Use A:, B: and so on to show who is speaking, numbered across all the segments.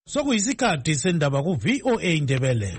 A: Sokuyisikhathi sendaba ku VOA Indebele.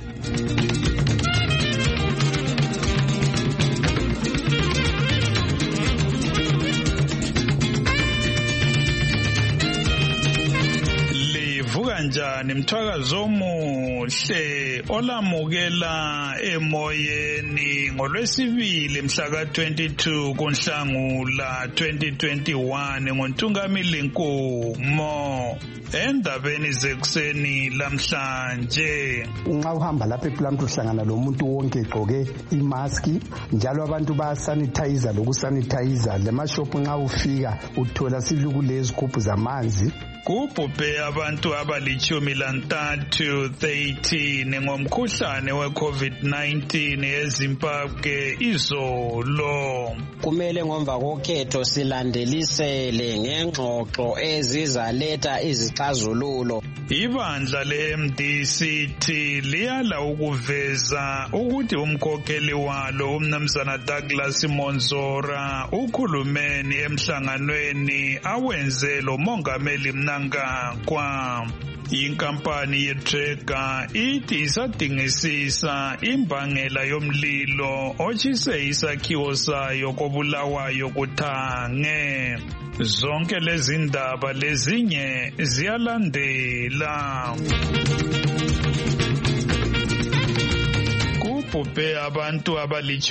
B: Kanjani mthwakazo omuhle olamukela emoyeni ngolwesibili mhla ka-22 kuNhlangula 2021 ngoNtungamili Nkumo. Endabeni zekuseni lamhlanje,
C: nxa uhamba lapha ePlant uhlangana lomuntu wonke egqoke imaski, njalo abantu bayasanitizer lokusanitizer. Lemashophu nxa ufika uthola sivile kulezigubhu zamanzi.
B: Kubhubhe abantu abali-13 ngomkhuhlane we-COVID-19 eZimbabwe izolo.
D: Kumele ngomva kokhetho silandelisele ngengxoxo ezizaletha izixazululo.
B: Ibandla le-MDC liyala ukuveza ukuthi umkhokheli walo umnumzana Douglas Monzora ukhulumeni emhlanganweni awenze lo mongameli Mnangagwa. Inkampani yeTrega ithi isadingisisa imbangela yomlilo otshise isakhiwo sayo koBulawayo kuThange. Zonke lezi ndaba lezinye ziyalandela. Kubhubhe abantu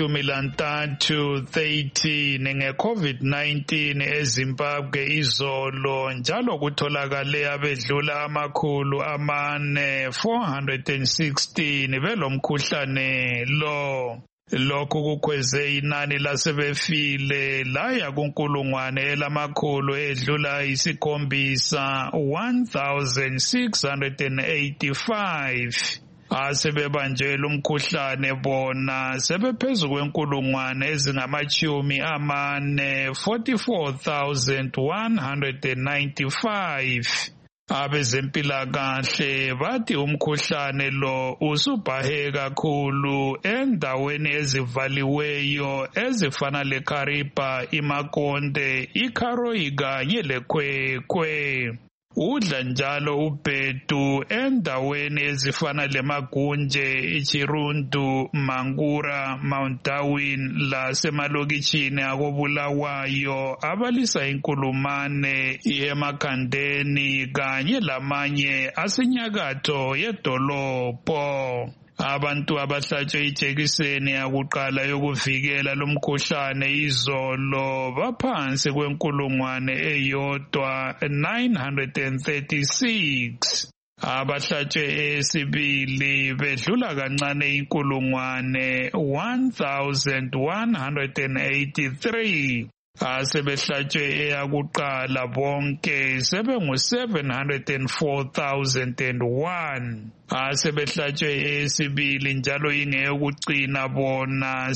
B: abali-13 nge-COVID-19 eZimbabwe izolo, njalo kutholakale abedlula 416 belomkhuhlane lo. Lokhu kukhweze inani lasebefile laya kunkulungwane elamakhulu edlula 1685. Asebebanjelwe umkhuhlane bona sebephezu kwenkulungwane ezingama-40, 44,195. Abezempilakahle bathi umkhuhlane lo usubhahe kakhulu endaweni ezivaliweyo ezifana leKariba, iMakonde, iKaroi kanye leKwekwe. Udla njalo ubhedu endaweni ezifana leMagunje, iChirundu, Mangura, Mount Darwin lasemalokitshini akoBulawayo abalisa inkulumane eMakhandeni kanye lamanye asenyakatho yedolobho. Abantu abahlatshwe ijekiseni yakuqala yokuvikela lomkhuhlane izolo baphansi kwenkulungwane eyodwa 936. Abahlatshwe esibili bedlula kancane inkulungwane 1183. Asebehlatshwe eyakuqala bonke sebengu-704,001. Asebehlatshwe esibili njalo ingeyokucina bona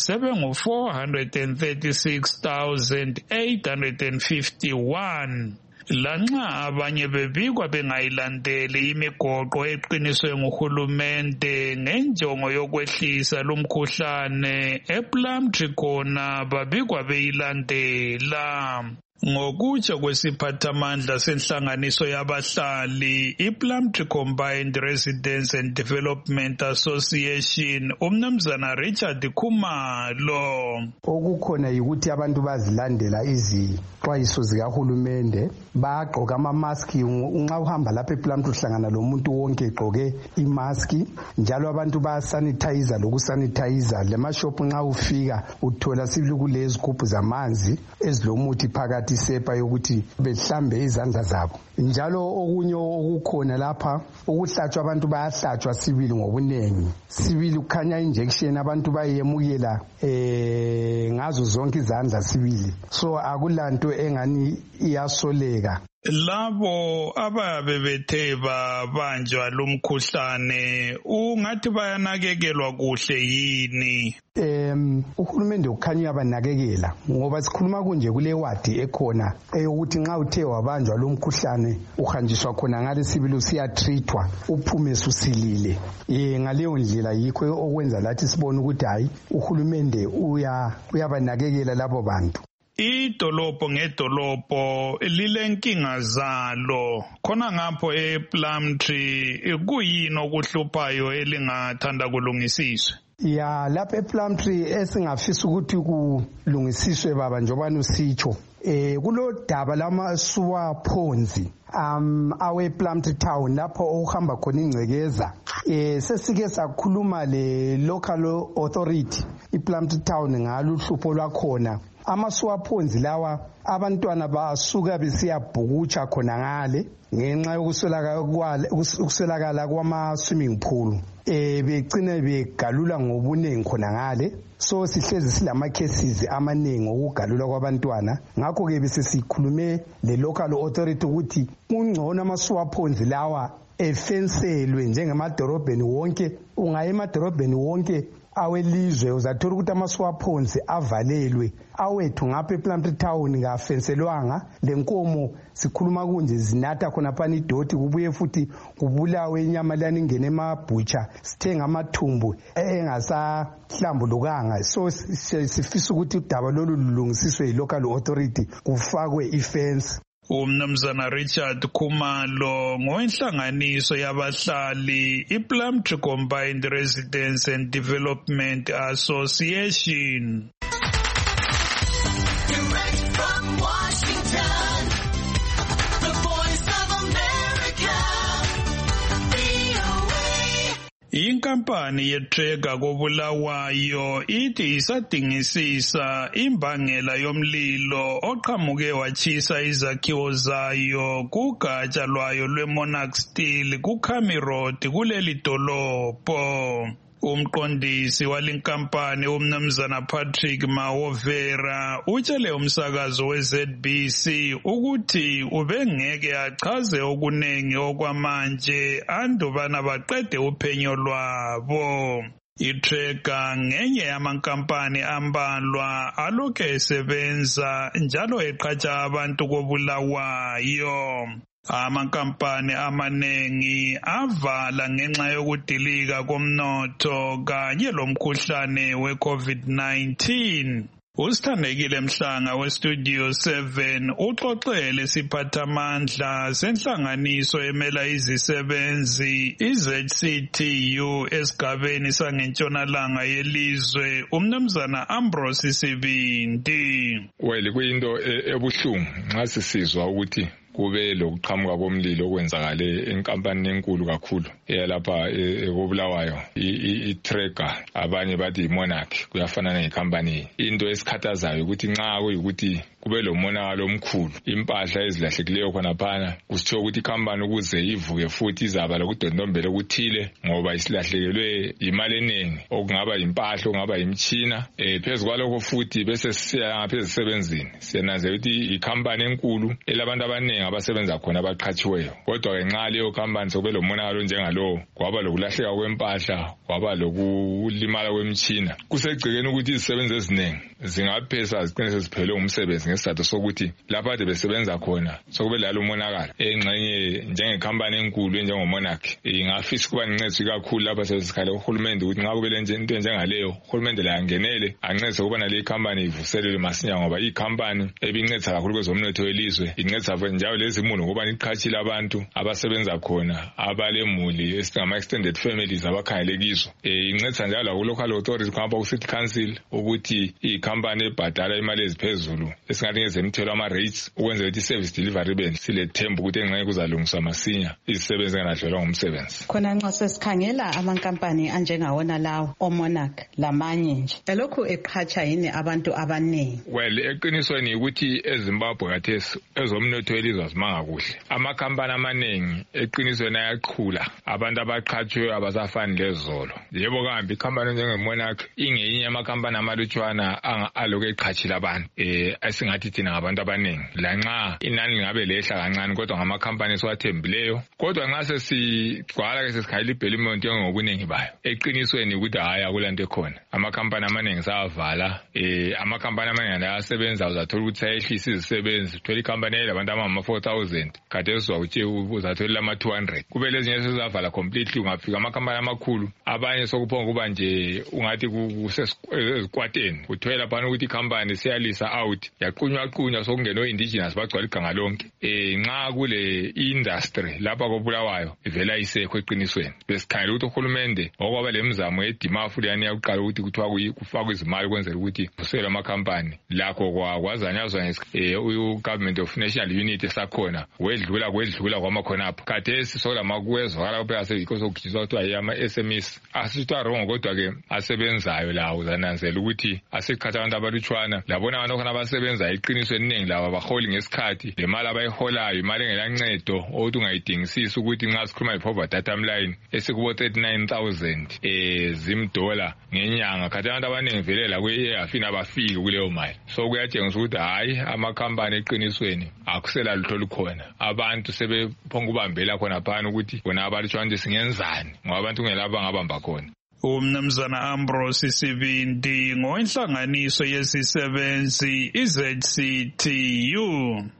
B: sebengu-436,851. Lanxa abanye bebikwa bengayilandeli imigoqo eqiniswe nguhulumende ngenjongo yokwehlisa lumkhuhlane, ePlumtree khona babikwa beyilandela. Ngokutsho kwesiphathamandla senhlanganiso yabahlali iPlumtree Combined Residence and Development Association, umnumzana Richard Khumalo.
C: Okukhona yikuthi abantu bazilandela izixwayiso zikahulumende, bagqoka amamaski. Nxa uhamba lapha ePlumtree uhlangana lomuntu wonke egqoke imaski, njalo abantu bayasanitizer lokusanitizer. Lemashophu nxa ufika uthola sivile kulezigubhu zamanzi ezilomuthi phakathi, isepa yokuthi behlambe izandla zabo. Njalo okunye okukhona lapha, ukuhlatshwa abantu bayahlatshwa sibili ngobunengi. Sibili kukhanya injection abantu bayemukela ngazo zonke izandla sibili. So akulanto engani iyasoleka.
B: Labo ababe bethe babanjwa lumkhuhlane ungathi bayanakekelwa kuhle yini?
C: Uhulumende ukhanya uyabanakekela, ngoba sikhuluma kunje kule wadi ekhona eyokuthi nxa uthe wabanjwa lumkhuhlane uhanjiswa khona ngale sibili usiyatreatwa uphume susilile. Ngaleyo ndlela yikho okwenza lathi sibone ukuthi hayi uhulumende uyabanakekela labo bantu.
B: idolobho ngedolobho lilenkinga zalo. Khona ngapho ePlumtree kuyini okuhluphayo elingathanda kulungisiswe?
C: Ya lapha ePlumtree esingafisa ukuthi kulungisiswe baba njobani usitsho kulo daba lama-sewer ponds awe Plumtree town lapho okuhamba khona ingcekeza sesike sakhuluma le local authority iPlumtree town ngalo uhlupho lwakhona. Ama-sewer ponds lawa abantwana basuka besiyabhukutsha khona ngale ngenxa yokuswelakala kwama-swimming pool begcine begalula ngobuningi khona ngale. So sihlezi silama cases amaningi okugalula kwabantwana. Ngakho-ke besesikhulume le local authority ukuthi kungcono ama-sewer ponds lawa efenselwe njengemadorobheni wonke. Ungaya emadorobheni wonke awelizwe uzathola ukuthi ama-sewer ponds avalelwe. Awethu ngapha ePlumtree town ngafenselwanga. Le nkomo sikhuluma kunje zinatha khona phana idoti kubuye futhi kubulawe inyama lana ingene emabhutsha sithenga amathumbu engasahlambulukanga. So sifisa ukuthi udaba lolu lulungisiswe yi-local authority kufakwe ifence.
B: Umnumzana Richard Khumalo ngowenhlanganiso yabahlali iPlumtree Combined Residence and Development Association.
E: Direct from Washington, the Voice of America, VOA.
B: Inkampani yeTrega koBulawayo ithi isadingisisa imbangela yomlilo oqhamuke wachisa izakhiwo zayo kugatsha lwayo lweMonarch Steel kuKhami Road kuleli dolobho. Umqondisi walinkampani umnumzana Patrick Mawovera utshele umsakazo weZBC ukuthi ubengeke achaze okunengi okwamanje andubana baqede uphenyo lwabo. iTrega ngenye yamankampani ambalwa alokhu esebenza njalo eqhatsha abantu koBulawayo. Amankampani amanengi avala ngenxa yokudilika komnotho kanye lomkhuhlane we-COVID-19. Usithandekile Mhlanga weStudio 7 uxoxele siphathamandla senhlanganiso emela izisebenzi iZCTU esigabeni sangentshonalanga yelizwe umnumzana Ambrose Sibindi.
F: Well kuyinto ebuhlungu nxa sisizwa ukuthi kube lokuqhamuka komlilo okwenzakale enkampanini enkulu kakhulu eyalapha koBulawayo iTrega abanye bathi iMonarch kuyafana nekampani. Into esikhathazayo ukuthi nxa kuyikuthi kube lo monakalo omkhulu impahla ezilahlekileyo khona phana kusithiwa ukuthi ikampani ukuze ivuke futhi izaba lokudondombela okuthile ngoba isilahlekelwe imali eningi okungaba impahla okungaba imtshina phezulu kwalokho futhi bese siya ngaphezulu sebenzini siyananzela ukuthi ikampani enkulu elabantu abaningi abasebenza khona abaqhatshiweyo kodwa ke nxa leyo kampani sokube lo monakalo njengalo kwaba lokulahleka kwempahla kwaba lokulimala kwemtshina kusegcekeni ukuthi izisebenzi eziningi zingaphesa ziqinise ziphele umsebenzi ngesizathu sokuthi lapha ade besebenza khona sokube lalo monakalo engxenye njengekampani enkulu enjengoMonarch ingafisa kuba nincedwe kakhulu lapha sesikhala uhulumende ukuthi nxa kube into njengaleyo uhulumende la angenele ancedise ukuba nale kampani ivuselelwe masinya ngoba ikampani ebincedisa kakhulu kwezomnotho welizwe incedisa njalo lezimulo ngoba iqhatshile abantu abasebenza khona abalemuli esingama extended families abakhayelekizo incedisa njalo ku local authority khamba ku city council ukuthi ikampani ebhadala imali eziphezulu esingathi ngezemthelo ama-rates ukwenzela ukuthi i-service delivery ben silethemba ukuthi engxenye kuzalungiswa masinya izisebenzi engalahlelwa ngumsebenzi.
G: Khona nxa sesikhangela amankampani anjengawona lawo oMonarch lamanye nje elokhu eqhatsha yini abantu abaningi?
F: Well eqinisweni ukuthi eZimbabwe khathesi ezomnotho welizwe azimanga kuhle. Amakhampani amaningi eqinisweni ayaqhula abantu abaqhatshwe abasafani lezolo. Yebo kambi ikhampani njengeMonarch ingeyinye amakhampani amalutshwana aloku eqhatshile abantu asingathi thina ngabantu abaningi lanxa inani lingabe lehla kancane kodwa ngamakhampani esiwathembileyo kodwa nxa sesigcwala ke sesikhayela ibhelimont ngobuningi bayo eqinisweni ukuthi hayi akulanto ekhona amakhampani amaningi savala amakhampani amaningi ayasebenza uzathola ukuthi sayehlisa izisebenzi uthola ikhampani elabantu ama-4,000 kade uzathola ama-200 kube lezinye sezavala completely ungafika amakhampani amakhulu abanye sokuphonga kuba nje ungathi kusezikwateni uthola phana ukuthi ikhampani siyalisa out yaqhubeka bayaqunywaqunywa sokungena indigenous bagcwala iganga lonke nxa kule industry lapha koBulawayo ivela isekho eqinisweni besikhangela ukuthi uhulumende okwaba lemizamo edimafu leyani yakuqala ukuthi kuthiwa kufakwe izimali kwenzela ukuthi kusele amakhampani lakho kwazanyazwa u-Government of National Unity esakhona wedlula kwamakhonapho khathesi solamakwezwakala phela sekho sokujizwa kuthiwa ama-SMEs asithiwa wrong kodwa-ke asebenzayo lawo zananzela ukuthi asekhatha abantu abalutshwana labona abantu khona abasebenzayo iqinisweni eningi labo abaholi ngesikhathi le mali abayiholayo imali engelancedo ukuthi ungayidingisisi ukuthi nxa sikhuluma i-poverty atom line esikubo 39,000 zimdola ngenyanga khathi abantu abaningi vele la kwe-afina abafiki kuleyo mali so kuyatshengisa ukuthi hayi amakhampani eqinisweni akusela lutho lukhona abantu sebephonga ubambela khona phana ukuthi bona abalutshwana singenzani ngoba abantu kungelabo bangabamba khona.
B: Umnumzana Ambrose Sibindi ngowenhlanganiso yesisebenzi iZCTU.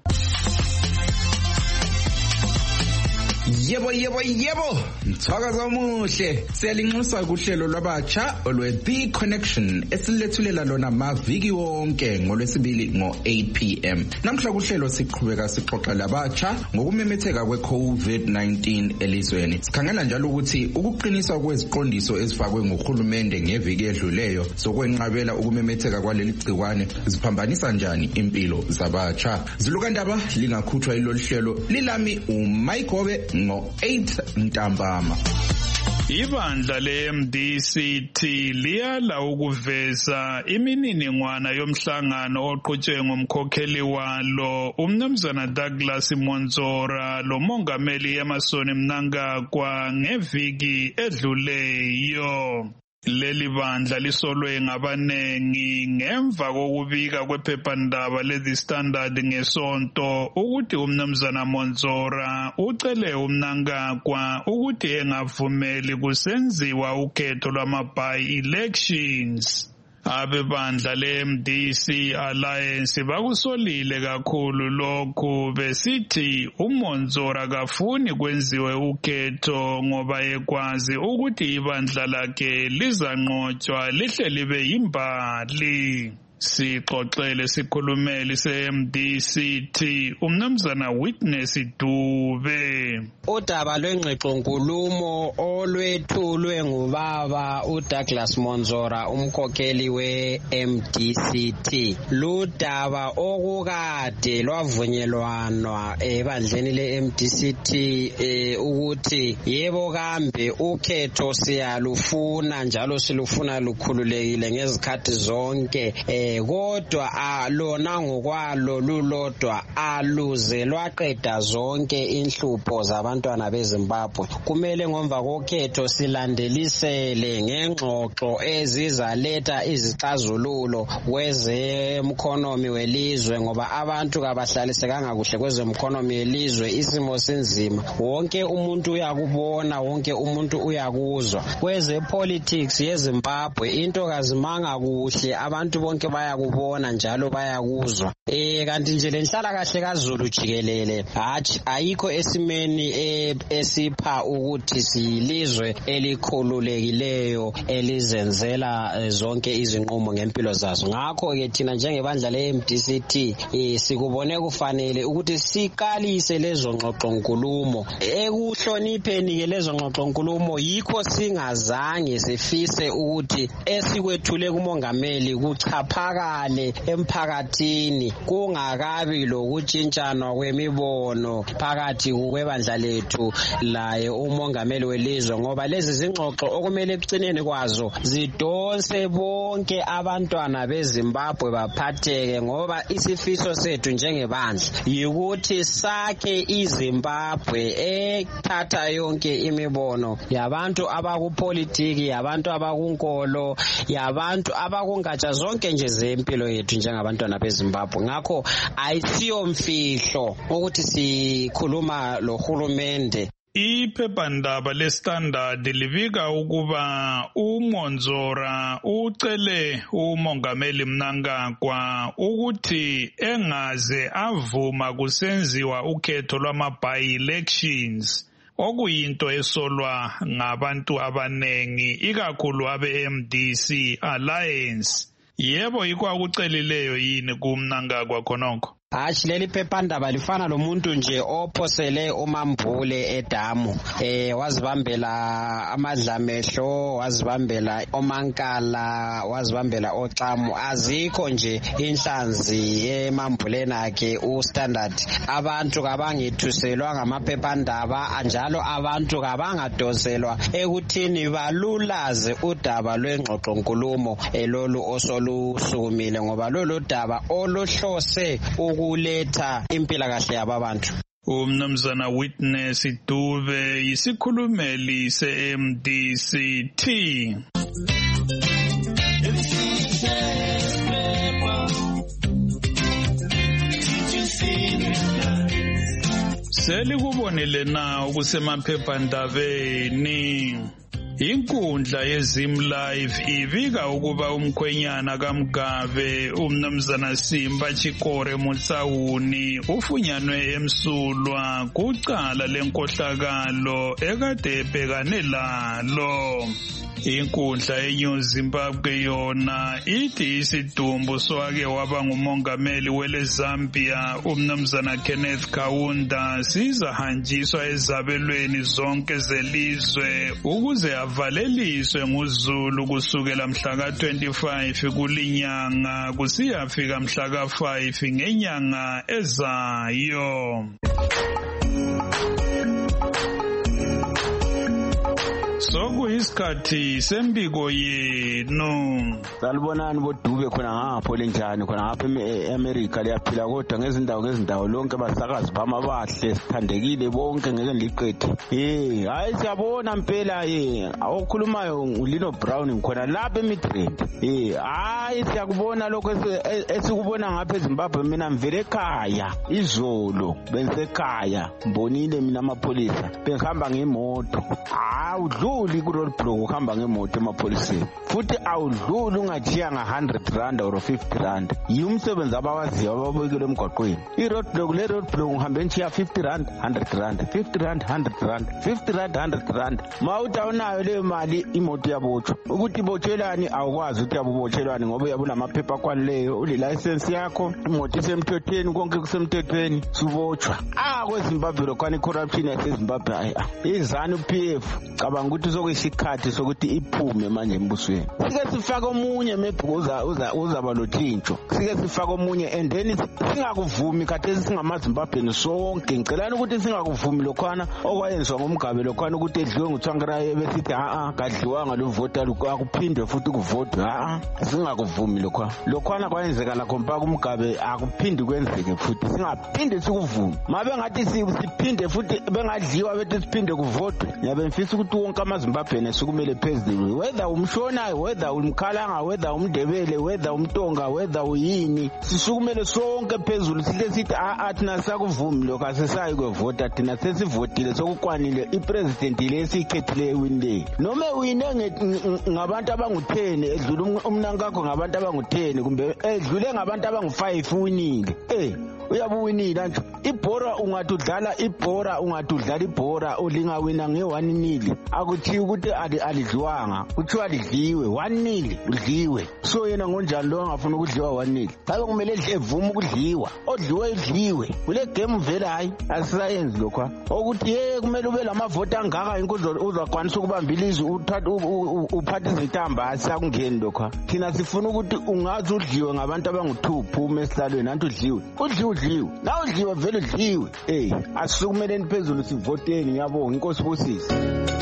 H: Yebo mthakazo omuhle siyalinxusa kuhlelo lwabatsha olwe-The Connection esilethulela lona maviki wonke ngolwesibili ngo-8 p.m. namhla kuhlelo siqhubeka sixoxa labatsha ngokumemetheka kwe-COVID-19 elizweni sikhangela njalo ukuthi ukuqiniswa kweziqondiso ezifakwe nguhulumende ngeviki edluleyo zokwenqabela ukumemetheka kwaleli gciwane ziphambanisa njani impilo zabatsha. Zilukandaba lingakhutshwa ilolu hlelo lilami uMayigobe ngo-8 ntambama.
B: Ibandla le-MDCT liyala ukuveza imininingwana yomhlangano oqhutshwe ngumkhokheli walo umnumzana Douglas Monzora lo mongameli Emmerson Mnangagwa ngeviki edluleyo. Leli bandla lisolwe ngabanengi ngemva kokubika kwephephandaba le-The Standard ngesonto ukuthi umnumzana Monzora ucele uMnangagwa ukuthi engavumeli kusenziwa ukhetho lwama-by-elections. Abebandla le-MDC Alliance bakusolile kakhulu lokhu besithi uMonzora kafuni kwenziwe ukhetho ngoba ekwazi ukuthi ibandla lakhe lizanqotshwa lihle libe yimbali. Sixoxele sikhulumeli se-MDCT umnumzana Witness Dube.
D: Udaba lwengxoxo-nkulumo olwethulwe ngubaba uDouglas Monzora umkhokheli we-MDCT ludaba okukade lwavunyelwanwa ebandleni le-MDCT ukuthi yebo kambe ukhetho siyalufuna njalo silufuna lukhululekile ngezikhathi zonke kodwa lona ngokwalo lulodwa aluze lwaqeda zonke inhlupho zabantwana beZimbabwe. Kumele ngomva kokhetho silandelisele ngengxoxo ezizaletha izixazululo kwezemkhonomi welizwe ngoba abantu kabahlalisekanga kuhle kwezemkhonomi welizwe isimo sinzima. Wonke umuntu uyakubona, wonke umuntu uyakuzwa. Kwezepolitics yeZimbabwe into kazimanga kuhle, abantu bonke bayakubona njalo bayakuzwa. Kanti nje lenhlala kahle kaZulu jikelele ayikho esimeni esipha ukuthi silizwe elikhululekileyo elizenzela zonke izinqumo ngempilo zazo. Ngakho ke thina njengebandla le-MDCT sikubone kufanele ukuthi siqalise lezo ngxoxo-nkulumo. Ekuhlonipheni ke lezo ngxoxo-nkulumo yikho singazange sifise ukuthi esikwethule kumongameli kuchaphakale emphakathini kungakabi lokutshintshanwa kwemibono phakathi kwebandla lethu laye umongameli welizwe ngoba lezi zingxoxo okumele ekucineni kwazo zidonse bonke abantwana beZimbabwe baphatheke ngoba isifiso sethu njengebandla yikuthi sakhe iZimbabwe ethatha yonke imibono yabantu abakupolitiki, yabantu abakunkolo, yabantu abakungatsha zonke nje zempilo yethu njengabantwana beZimbabwe. Ngakho ayisiyo mfihlo ukuthi sikhuluma lohulumende.
B: Iphephandaba le-Standard libika ukuba uMonzora ucele umongameli Mnangagwa ukuthi engaze avuma kusenziwa ukhetho lwama-by-elections okuyinto esolwa ngabantu abanengi ikakhulu abe-MDC Alliance. Yebo yikho akucelileyo yini kuMnangagwa khonokho?
D: Hashi leli phephandaba lifana lomuntu nje ophosele uMambule edamu wazibambela amadlamehlo, wazibambela omankala, wazibambela oxamu. Azikho nje inhlanzi eMambuleni akhe uStandard. Abantu kabangithuselwa ngamaphephandaba, anjalo abantu kabangadoselwa ekuthini balulaze udaba lwengxoxo nkulumo lolu osolusukumile, ngoba lolu daba oluhlose ukuletha impilakahle yabantu.
B: Umnumzana Witness Dube yisikhulumeli se-MDCT. Selikubonile na ukusemaphephandabeni? Inkundla yeZim Live ibika ukuba umkhwenyana kaMgabe umnumzana Simba Chikore Mutsawuni ufunyanwe emsulwa kucala lenkohlakalo ekade ebhekane lalo. Inkundla yeNew Zimbabwe yona ithi isidumbu swake waba ngumongameli weleZambia umnumzana Kenneth Kaunda sizahanjiswa ezabelweni zonke zelizwe ukuze avaleliswe nguZulu kusukela mhla ka-25 kulinyanga kusiyafika mhla ka-5 ngenyanga ezayo. Sokuyisikhathi sembiko yenu.
I: Salibonani boDube khona ngapho lenjani khona ngapha eAmerica liyaphila kodwa ngezindawo lonke basakazi bamabahle sithandekile bonke ngeke ngiliqede. Hayi siyabona impela awukhulumayo uLino Brown ngikhona lapha eMidrand. Hayi siyakubona lokho esikubona ngapha eZimbabwe. Mina ngivele ekhaya izolo bengisekhaya mbonile mina amapolisa bengihamba ngemoto. Awudluli ku-roadblock uhamba ngemoto emapholiseni futhi awudluli ungajiya nga-R100 or R50. Yimsebenzi abawaziyo ababekele emgwaqweni. Le-roadblock ngihambe ngijiya R50, R100, R50, R100, R50, R100. Ma uthi awunayo leyo mali imoto yabotshwa. Ukuthi ibotshelani awukwazi ukuthi yabubotshelani ngoba uyabona amaphepha akwanileyo, uli-license yakho, imoto isemthethweni, konke kusemthethweni, subotshwa. KweZimbabwe lokhwana i-corruption yaseZimbabwe izanu-PF cabanga ukuthi sokuyisikhathi sokuthi iphume manje embusweni. Sike sifake omunye maybe uzaba lothintsho. Sike sifake omunye and then singakuvumi khathesi singamaZimbabweni sonke. Ngicelani ukuthi singakuvumi lokhwana okwayenziwa ngoMgabe lokhwana ukuthi edliwe nguTsvangirai besithi kadliwanga lo vota akuphindwe futhi kuvotwe. Singakuvumi lokhwana kwayenzeka la kompa kuMgabe akuphindi kwenzeke futhi singaphinde sikuvume. Mabe ngathi siphinde futhi bengadliwa bethi siphinde kuvotwe. Ngiyabe ngifisa ukuthi wonke amaZimbabweni esukumele phezulu, whether umshonayo, whether umkhalanga, whether umdebele, whether umtonga, whether uyini, sisukumele sonke phezulu sithi thina sakuvumi lokho asisayi kwevota, thina sesivotile sokukwanile ipresident lesikhethile winile. Noma wine ngabantu abangu10 edlula umnankakho ngabantu abangu10 kumbe edlule ngabantu abangu5 winile. Uyabuwinile nje. Ibhora ungathi udlala ibhora ulingawina nge1-0. Akuthi ukuthi alidliwanga, kuthiwa lidliwe 1-0 udliwe. So yena ngonjani lo angafuna ukudliwa 1-0? Hayi kumele evuma ukudliwa. Odliwe idliwe. Kule game vele hayi asisayenzi lokho. Ukuthi kumele ube lamavoti angaka inkuzo uzakwanisa ukubamba ilizwe uphathe izintamba asakungeni lokho. Thina sifuna ukuthi ungazi udliwe ngabantu abangu2 phuma esihlalweni nanti udliwe. Na udliwe vele udliwe. Asisukumeleni phezulu sivoteni. Ngiyabonga inkosi busisi.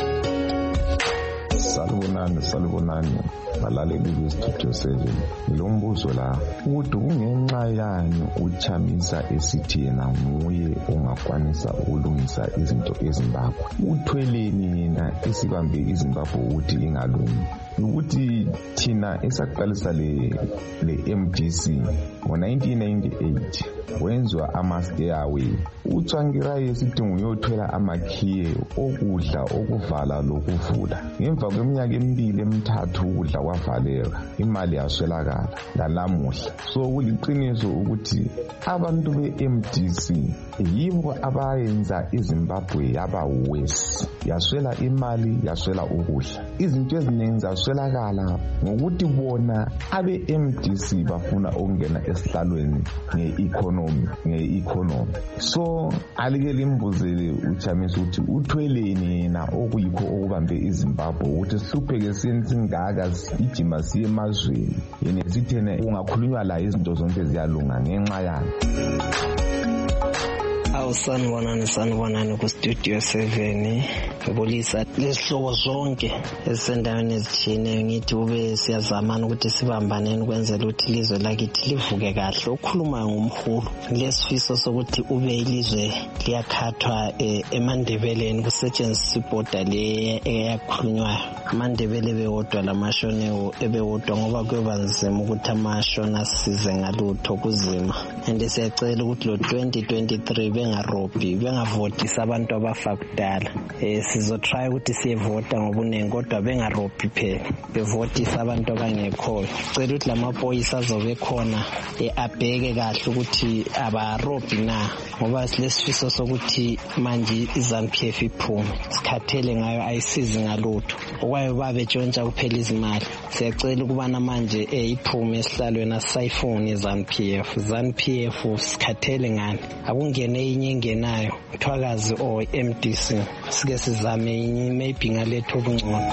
J: Salibonani balaleli beStudio 7. Lo mbuzo la ukuthi kungenxa yani uChamisa esithi yena nguye ongakwanisa ukulungisa izinto eZimbabwe. Uthweleni yena esibambe iZimbabwe ukuthi ingalungi. Ukuthi thina esaqalisa le MDC ngo1998 wenzwa ama-stairway. uTsvangirai esithi nguyothwela amakhiye okudla okuvala lokuvula. Ngemva kweminyaka emibili emithathu ukudla kwavaleka, imali yaswelakala lanamuhla. So kuliqiniso ukuthi abantu be-MDC yibo abayenza iZimbabwe yaba worse. yaswela imali, yaswela ukudla. Izinto eziningi zaswelakala ngokuthi bona abe-MDC bafuna ukungena esihlalweni nge-economy. So alike limbuzele uChamisa ukuthi uthweleni yena okuyikho okubambe iZimbabwe ukuthi sihlupheke singaka ijima siye emazweni yena sithene ungakhulunywa la izinto zonke ziyalunga ngenxa yakhe.
K: Sanibonani ku Studio 7 ngibulisa lesihlobo zonke esendaweni ezithile ngithi ube siyazamana ukuthi sibambaneni kwenzela ukuthi ilizwe lakithi livuke kahle. Ukhuluma ngomhulu lesifiso sokuthi ube ilizwe liyakhathwa eMandebeleni kusetshenziswa ibhoda le eyakhulunywayo. AmaNdebele bewodwa lamashone ebewodwa ngoba kuyoba nzima ukuthi amashona asize ngalutho kuzima. And siyacela ukuthi lo 2023 bengarobhi bengavotisa abantu abafa kudala. Sizotry ukuthi siyevota ngobunengi kodwa bengarobhi phela bevotisa abantu abangekhoyo. Cela ukuthi lamaphoyisa azobe khona abheke kahle ukuthi abarobhi na ngoba silesifiso sokuthi manje iZANU-PF iphume sikhathele ngayo ayisizi ngalutho okwayo babe tshontsha kuphela izimali. Siyacela ukubana manje iphume esihlalweni asayifuni iZANU-PF sikhathele ngani akungene enye engenayo Thwakazi or MDC sike sizame enye maybe ngaletho okungcono.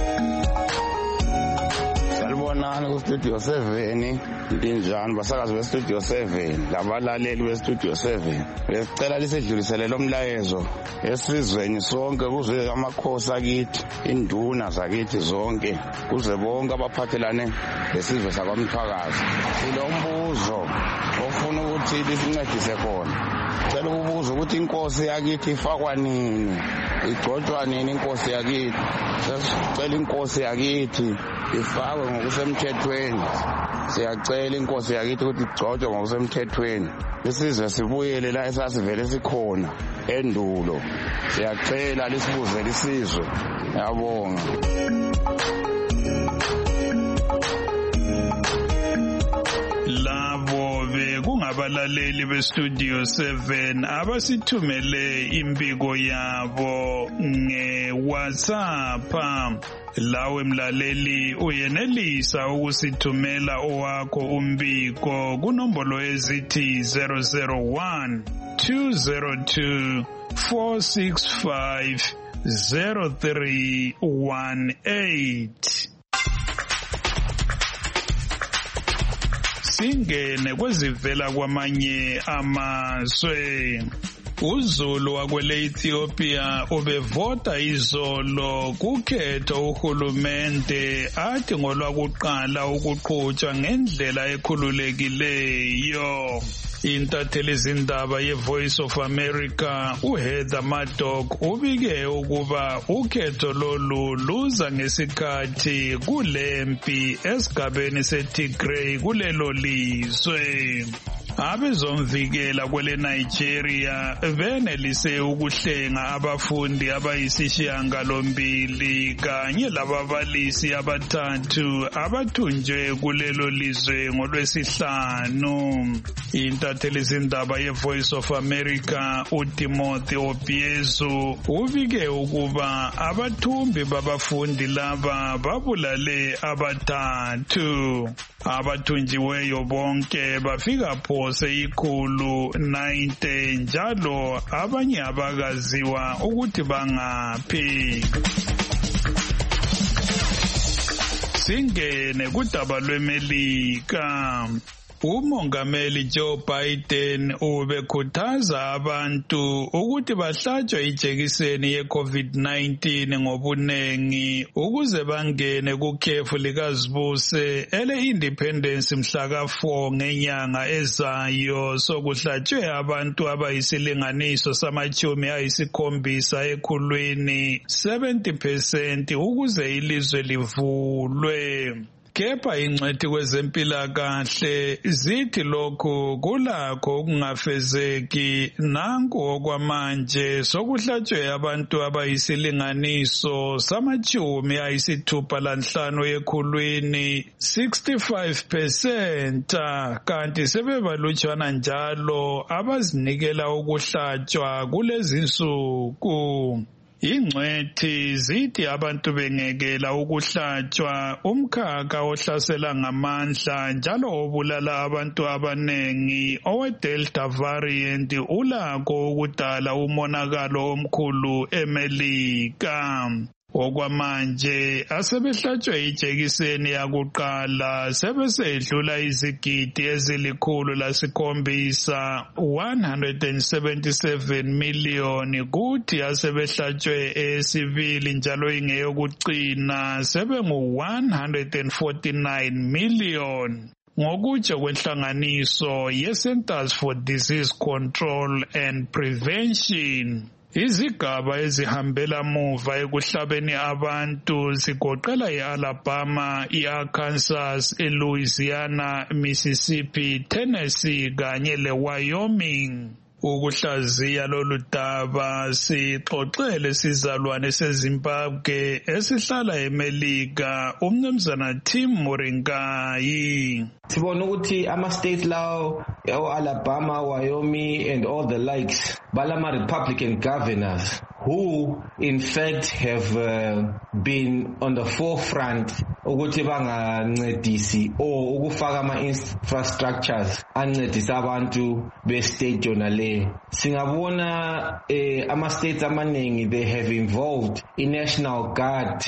L: Salibonani ku Studio 7 linjani basakazi be Studio 7 labalaleli be Studio 7 besicela lisedlulisele lo mlayezo esizweni sonke kuze amakhosi akithi induna zakithi zonke kuze bonke abaphathelane lesizwe sakwaMthwakazi. Silombuzo ofuna ukuthi lisincedise khona. Cela ukubuza ukuthi inkosi yakithi ifakwa nini, igcotshwa nini inkosi yakithi. Sicela inkosi yakithi ifakwe ngokusemthethweni. Siyacela inkosi yakithi ukuthi igcotshwe ngokusemthethweni. Isizwe sibuyele la esasivele sikhona endulo. Siyacela lisibuze lisizwe. Ngiyabonga.
B: Labo bekungabalaleli be Studio 7 abasithumele impiko yabo ngeWhatsApp. Lawe mlaleli uyenelisa ukusithumela owakho umbiko kunombolo ezithi 001 202 465 0318. Singene kwezivela kwamanye amazwe. uZulu wakwele Ethiopia ubevota izolo kukhetho uhulumende athi ngolwakuqala ukuqhutshwa ngendlela ekhululekileyo. Intatheli izindaba ye-Voice of America uHeather Murdock ubike ukuba ukhetho lolu luza ngesikhathi kulempi esigabeni seTigray kulelo lizwe. Abezomvikela kwele Nigeria benelise ukuhlenga abafundi abayisishiyagalombili kanye lababalisi abathathu abathunjwe kulelo lizwe ngolwesihlanu. Intatheli izindaba ye-Voice of America uTimothy Obiezu ubike ukuba abathumbi babafundi laba babulale abathathu. Abathunjiweyo bonke bafika phose 190 njalo abanye abakaziwa ukuthi bangaphi. Singene kudaba lweMelika. Umongameli Joe Biden ubekhuthaza abantu ukuthi bahlatshwe ijekiseni ye-COVID-19 ngobunengi ukuze bangene kukhefu likazibuse ele-Independence mhla ka-4 ngenyanga ezayo sokuhlatshwe abantu abayisilinganiso samachumi ayisikhombisa ekhulwini 70% ukuze ilizwe livulwe. Kepha ingcwethi kwezempilakahle zithi lokhu kulakho ukungafezeki nanku okwamanje sokuhlatshwe abantu abayisilinganiso samachumi ayisithupha lanhlanu ekhulwini 65%, kanti sebebalutshwana njalo abazinikela ukuhlatshwa kulezi nsuku. Ingcwethi zithi abantu bengekela ukuhlatshwa umkhakha ohlasela ngamandla njalo obulala abantu abanengi owe-Delta variant ulakho ukudala umonakalo omkhulu eMelika. Okwamanje asebehlatshwe ijekiseni yakuqala sebesedlula izigidi ezilikhulu-7 177 million kuthi asebehlatshwe esibili njalo ingeyokugcina sebengu-149 million. Ngokutsho kwenhlanganiso ye-Centers for Disease Control and Prevention, izigaba ezihambela muva ekuhlabeni abantu zigoqela i-Alabama, i-Arkansas, i-Louisiana, Mississippi, Tennessee kanye le-Wyoming. Ukuhlaziya lolu daba sixoxele sizalwane seZimbabwe esihlala eMelika uMnumzana Tim Moringai.
M: Sibona ukuthi ama-states lawo Alabama, Wyoming and all the likes balama Republican governors who in fact have been on the forefront ukuthi bangancedisi or ukufaka ama-infrastructures ancedisa abantu be-state yona le. Singabona ama-states amaningi they have involved i-National Guard,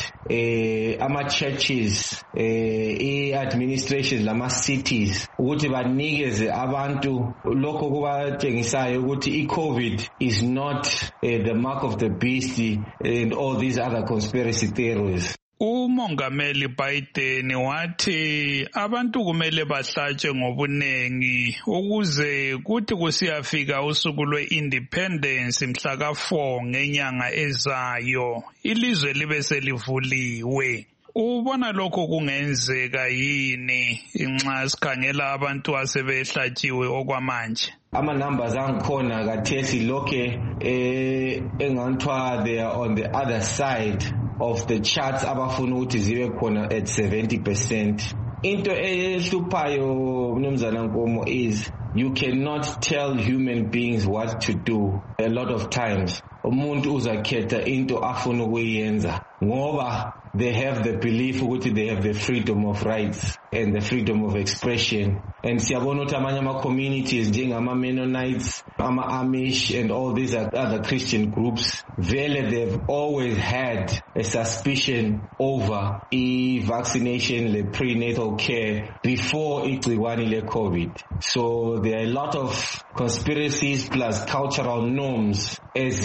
M: ama-churches, i-administration lama-cities ukuthi banikeze abantu lokho kubatshengisayo ukuthi i-COVID is not the mark of the beast and all these other conspiracy theories.
B: Umongameli Biden wathi abantu kumele bahlatshwe ngobunengi ukuze kuthi kusiyafika usuku lwe-independence mhla ka-4 ngenyanga ezayo ilizwe libe selivuliwe. Ubona lokho kungenzeka yini nxa sikhangela abantu asebehlatshiwe okwamanje?
M: Ama-numbers angikhona kathesi lokhe enganthiwa they are on the other side of the charts abafuna ukuthi zibe khona at 70%. Into ehluphayo Mnumzana Nkomo is you cannot tell human beings what to do a lot of times. Umuntu uzakhetha into afuna ukuyenza ngoba they have the belief ukuthi they have the freedom of rights and the freedom of expression. And siyabona ukuthi amanye ama-communities njengama-Mennonites, ama-Amish and all these other Christian groups, vele they've always had a suspicion over i-vaccination, the prenatal care before igciwane le-COVID. So there are a lot of conspiracies plus cultural norms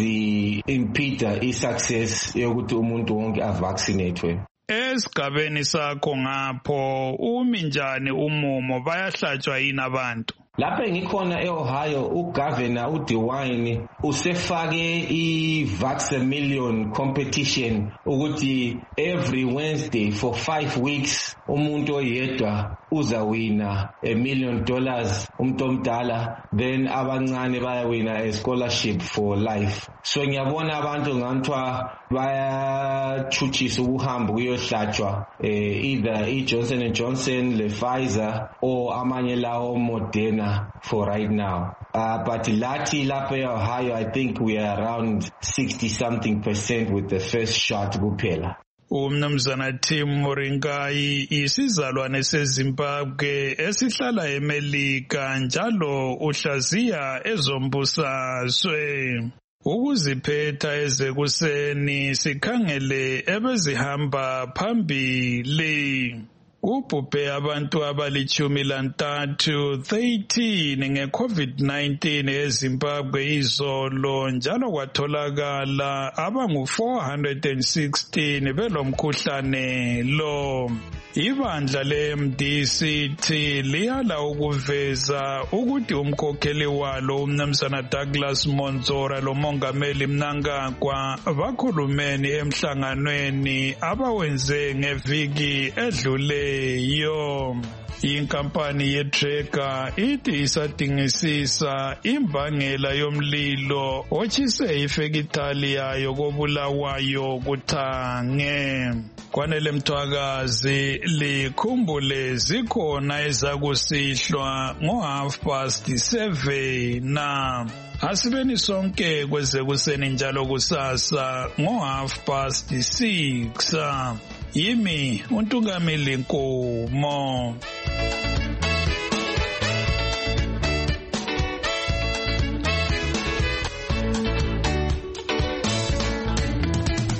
M: impede i-success yokuthi umuntu wonke avaccinatwe.
B: Esigabeni sakho ngapho umi njani umumo bayahlatshwa yini abantu?
M: Lapha ngikhona eOhio uGovernor uDewine usefake i-Vax-A-Million competition ukuthi every Wednesday for 5 weeks umuntu oyedwa uzawina $1 million umuntu omdala then abancane bayawina a scholarship for life. So ngiyabona abantu nganthiwa bayachutshisa ukuhamba kuyohlatshwa either i-Johnson & Johnson, le Pfizer or amanye lawo Moderna for right now. But lathi lapha eOhio I think we are around 60-something% with the first shot kuphela.
B: Umnumzana Tim Moringai isizalwane seZimbabwe esihlala eMelika njalo uhlaziya ezombusazwe. Ukuziphetha ezekuseni sikhangele ebezihamba phambili. Ubhubhe abantu abali-13 nge-COVID-19 eZimbabwe izolo njalo kwatholakala abangu-416 belomkhuhlane lo. Ibandla le-MDCT liyala ukuveza ukuthi umkhokheli walo uMnumzana Douglas Monzora lomongameli Mnangagwa bakhulumeni emhlanganweni abawenze ngeviki edluleyo. Inkampani yeTracker ithi isadingisisa imbangela yomlilo otshise ifekithali yayo koBulawayo kuThange. Kwanele Mthwakazi likhumbule zikhona ezakusihlwa ngo-7:30. Asibeni sonke kwezekuseni njalo kusasa ngo6:30. Yimi uNtungamili Nkomo.